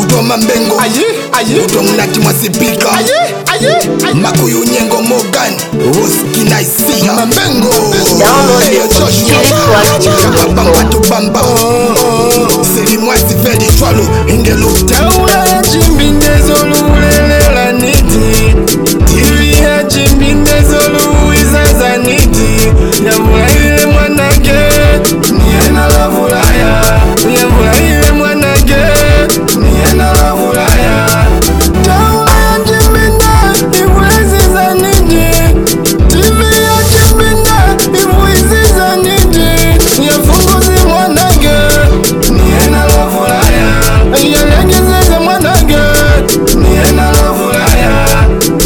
Utwa mambengo Utwa munati mwasipika Makuyu nyengo Morgan Woski na isia mambengo Eyo Joshua Bamba tu bamba Seli mwasi fedi chwalu Ingelu Taula ya chimbinde zolu ulelela niti TV ya chimbinde zolu izaza niti Yavula ile mwanake Niena la vulaya Yavula ile mwanake Niena la vulaya Taula ya chimbinde ivuizi za niti TV ya chimbinde ivuizi za niti Yafunguzi mwanake Niena la vulaya Yalegezeze mwanake Niena la vulaya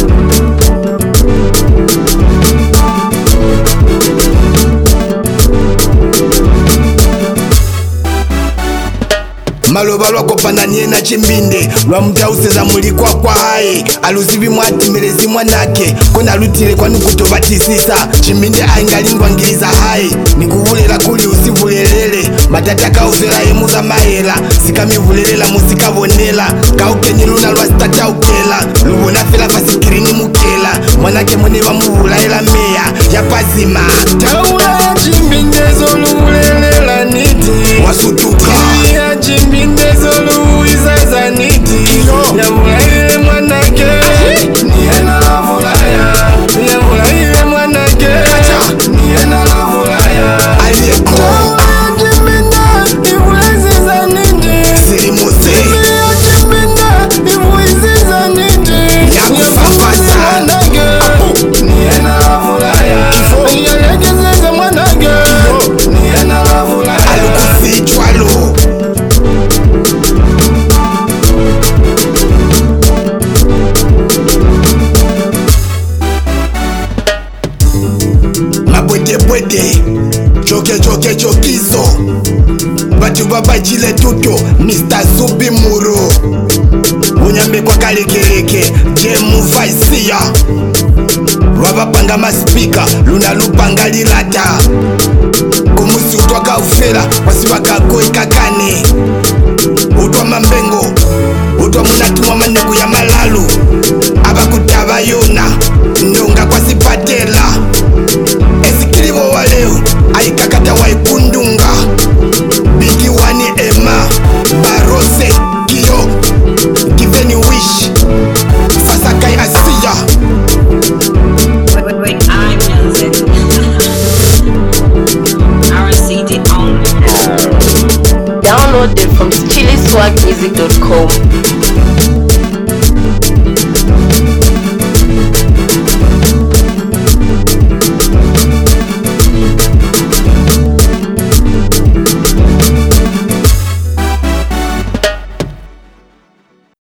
Maloba lwako pananie na chimbinde lwa mtauseza mulikwa kwa hae aluzivi mwatimelezi mwanake kona lutile kwa nukuto batisisa chimbinde aingalingwa ngiliza hae nikuvulela kuli usivulelele matata kauzela emuza mahela sikamivulelela musikavonela kaukenye luna lwa sitataukela lubona fela fasikirini mukela mwanake mwene wamuvulaela meya yapazima Taula ya chimbinde zolulelela niti wasutuka ya chimbinde zolu izaza niti Yavula ile mwanake Niena la vulaya Yavula ile mwanake Niena la vulaya aliyeko Taula ya chimbinde ivuizi za niti silimuse ya chimbinde ivuizi za niti Yakufafasa. Niena la vulaya Yalegezeze mwanake Niena la vulaya alukusichwalo mabwetebwete choke chokizo batu babajile tuto Mr. Zubi Muro unyambe kwa kalekeleke jemu vaisia lwabapanga maspika luna lupanga lilata kumusi utwa kaufela wasiwa kakoi kakane utwa mambengo utwa munatumwa maneku ya malalu abakutaba yona ndonga kwa sipatela esikilivo waleo aikakata waikundunga Bigi wani ema barose kiyo giveni wish fasakai asia Great eye music. RCD only. Download it from chiliswagmusic.com.